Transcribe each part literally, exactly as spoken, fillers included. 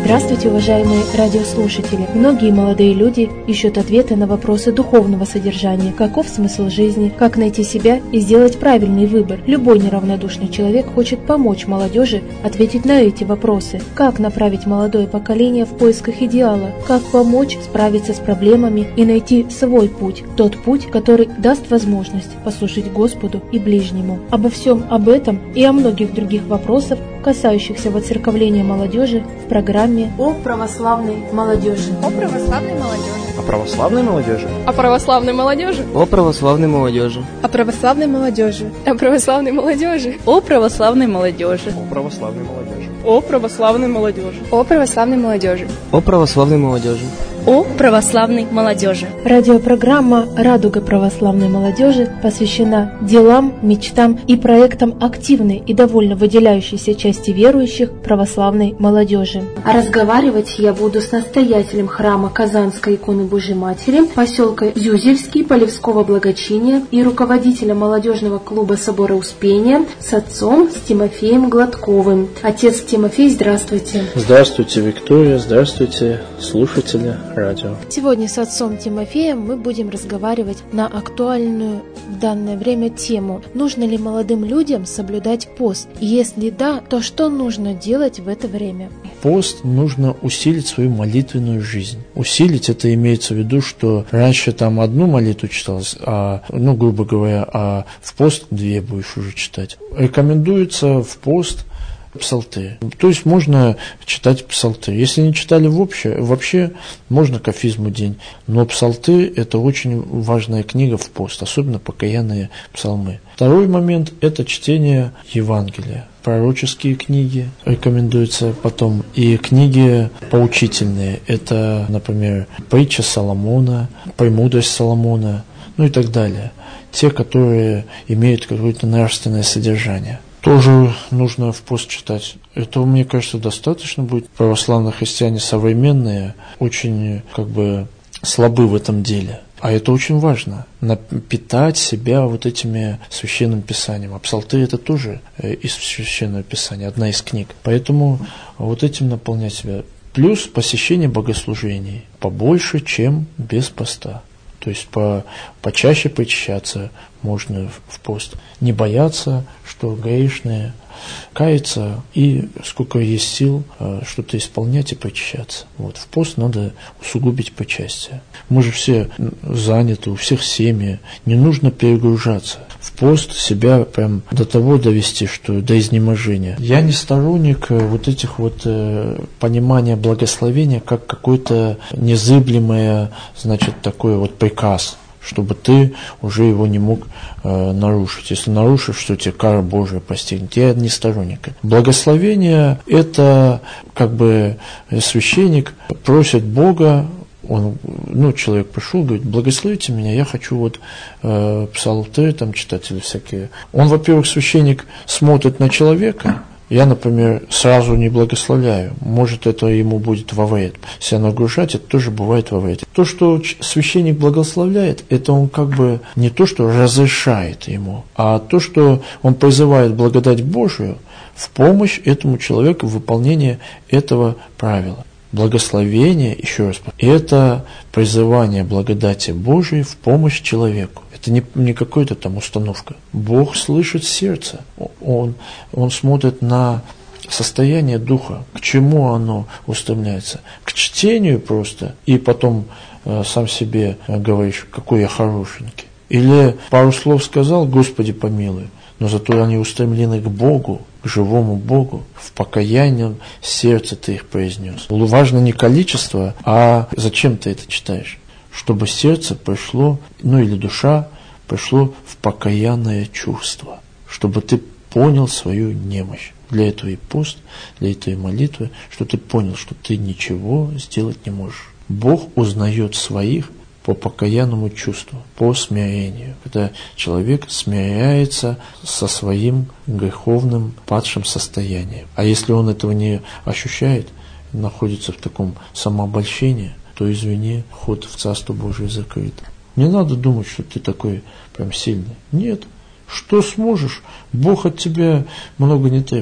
Здравствуйте, уважаемые радиослушатели! Многие молодые люди ищут ответы на вопросы духовного содержания. Каков смысл жизни? Как найти себя и сделать правильный выбор? Любой неравнодушный человек хочет помочь молодежи ответить на эти вопросы. Как направить молодое поколение в поисках идеала? Как помочь справиться с проблемами и найти свой путь? Тот путь, который даст возможность послужить Господу и ближнему. Обо всем об этом и о многих других вопросах, касающихся воцерковления молодежи, в программе «О православной молодежи». О православной молодежи. О православной молодежи. О православной молодежи. О православной молодежи. О православной молодежи. О православной молодежи. О православной молодежи. О православной молодежи. О православной молодежи. О православной молодежи. О православной молодежи. О православной молодежи. Радиопрограмма «Радуга православной молодежи» посвящена делам, мечтам и проектам активной и довольно выделяющейся части верующих православной молодежи. А разговаривать я буду с настоятелем храма Казанской иконы Божьей Матери, поселка Зюзельский, Полевского благочиния и руководителем молодежного клуба Собора Успения, с отцом, с Тимофеем Гладковым. Отец Тимофей, здравствуйте. Здравствуйте, Виктория, здравствуйте, слушатели радио. Сегодня с отцом Тимофеем мы будем разговаривать на актуальную в данное время тему. Нужно ли молодым людям соблюдать пост? И если да, то что нужно делать в это время? Пост нужно усилить свою молитвенную жизнь. Усилить — это имеется в виду, что раньше там одну молитву читалось, а, ну, грубо говоря, а в пост две будешь уже читать. Рекомендуется в пост псалтырь. То есть можно читать псалтырь. Если не читали вообще, вообще можно кафизму день. Но псалтырь – это очень важная книга в пост, особенно покаянные псалмы. Второй момент – это чтение Евангелия. Пророческие книги рекомендуются потом. И книги поучительные. Это, например, притча Соломона, премудрость Соломона, ну и так далее. Те, которые имеют какое-то нравственное содержание. Тоже нужно в пост читать. Этого, мне кажется, достаточно будет. Православные христиане современные очень как бы слабы в этом деле. А это очень важно. Напитать себя вот этими священным писанием. А псалтырь — это тоже из священного писания, одна из книг. Поэтому вот этим наполнять себя. Плюс посещение богослужений побольше, чем без поста. То есть по, почаще причащаться можно в пост. Не бояться, что грешные, каяться и сколько есть сил что-то исполнять и причащаться. Вот. В пост надо усугубить причастие. Мы же все заняты, у всех семьи. Не нужно перегружаться. В пост себя прям до того довести, что до изнеможения. Я не сторонник вот этих вот э, понимания благословения как какое-то незыблемое, значит, такой вот приказ, чтобы ты уже его не мог э, нарушить. Если нарушишь, что тебе кара Божия постигнет. Я не сторонник. Благословение – это как бы священник просит Бога. Он, ну, человек пришел, говорит: благословите меня, я хочу вот э, псалтырь там читать или всякие. Он, во-первых, священник смотрит на человека. Я, например, сразу не благословляю. Может, это ему будет во вред. Себя нагружать, это тоже бывает во вред. То, что священник благословляет, это он как бы не то, что разрешает ему, а то, что он призывает благодать Божию в помощь этому человеку в выполнении этого правила. Благословение, еще раз, это призывание благодати Божией в помощь человеку. Это не, не какая-то там установка. Бог слышит сердце. Он, он смотрит на состояние духа, к чему оно устремляется. К чтению просто, и потом э, сам себе говоришь: какой я хорошенький. Или пару слов сказал: Господи помилуй. Но зато они устремлены к Богу, к живому Богу, в покаянном сердце ты их произнес. Важно не количество, а зачем ты это читаешь? Чтобы сердце пришло, ну или душа пришло в покаянное чувство, чтобы ты понял свою немощь. Для этого и пост, для этого и молитвы, что ты понял, что ты ничего сделать не можешь. Бог узнает своих по покаянному чувству, по смирению. Когда человек смиряется со своим греховным падшим состоянием. А если он этого не ощущает, находится в таком самообольщении, то, извини, ход в Царство Божие закрыт. Не надо думать, что ты такой прям сильный. Нет. Что сможешь, Бог от тебя много не требует.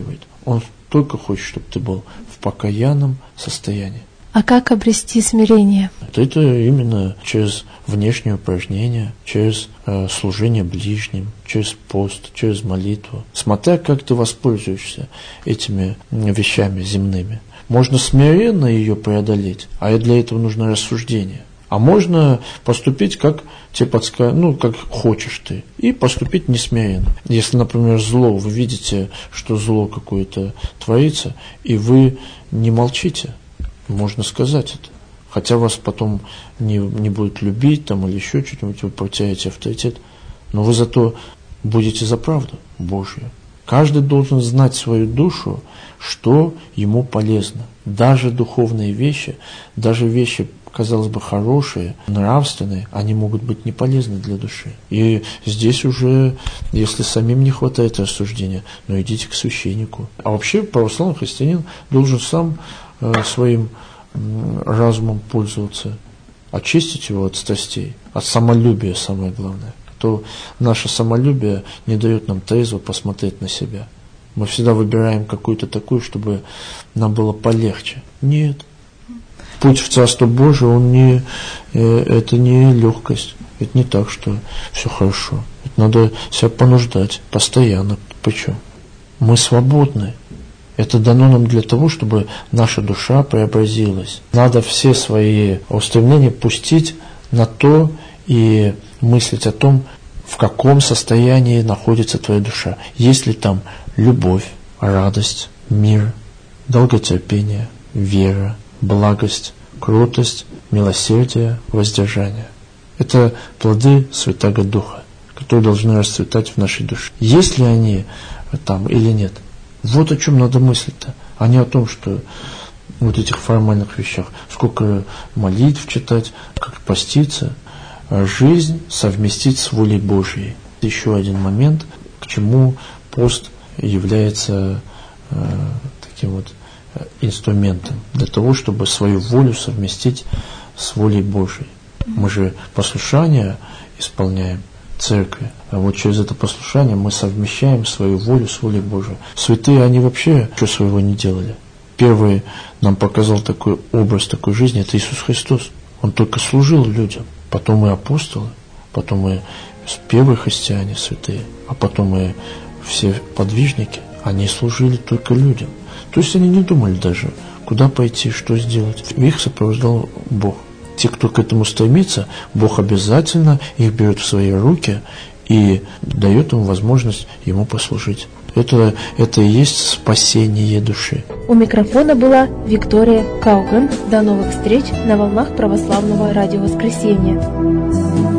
Он только хочет, чтобы ты был в покаянном состоянии. А как обрести смирение? Это именно через внешние упражнения, через э, служение ближним, через пост, через молитву. Смотря как ты воспользуешься этими вещами земными. Можно смиренно ее преодолеть, а для этого нужно рассуждение. А можно поступить, как тебе подскажут, ну, как хочешь ты, и поступить несмиренно. Если, например, зло, вы видите, что зло какое-то творится, и вы не молчите, можно сказать это. Хотя вас потом не, не будут любить там, или еще что-нибудь, вы потеряете авторитет, но вы зато будете за правду Божью. Каждый должен знать свою душу, что ему полезно. Даже духовные вещи, даже вещи, казалось бы, хорошие, нравственные, они могут быть не полезны для души. И здесь уже, если самим не хватает рассуждения, ну идите к священнику. А вообще православный христианин должен сам э, своим э, разумом пользоваться, очистить его от страстей, от самолюбия самое главное. То наше самолюбие не дает нам трезво посмотреть на себя. Мы всегда выбираем какую-то такую, чтобы нам было полегче. Нет. Путь в Царство Божие, он не, это не легкость. Это не так, что все хорошо. Это надо себя понуждать постоянно. Почему? Мы свободны. Это дано нам для того, чтобы наша душа преобразилась. Надо все свои устремления пустить на то и мыслить о том, в каком состоянии находится твоя душа. Есть ли там любовь, радость, мир, долготерпение, вера, благость, кротость, милосердие, воздержание. Это плоды Святаго Духа, которые должны расцветать в нашей душе. Есть ли они там или нет? Вот о чем надо мыслить-то, а не о том, что вот этих формальных вещах. Сколько молитв читать, как поститься. Жизнь совместить с волей Божьей. Еще один момент, к чему пост является э, таким вот инструментом для того, чтобы свою волю совместить с волей Божьей. Мы же послушание исполняем церкви, а вот через это послушание мы совмещаем свою волю с волей Божией. Святые, они вообще ничего своего не делали. Первый нам показал такой образ такой жизни, это Иисус Христос. Он только служил людям. Потом и апостолы, потом и первые христиане святые, а потом и все подвижники, они служили только людям. То есть они не думали даже, куда пойти, что сделать. Их сопровождал Бог. Те, кто к этому стремится, Бог обязательно их берет в свои руки и дает им возможность Ему послужить. Это, это и есть спасение души. У микрофона была Виктория Кауган. До новых встреч на волнах православного радио Воскресенья.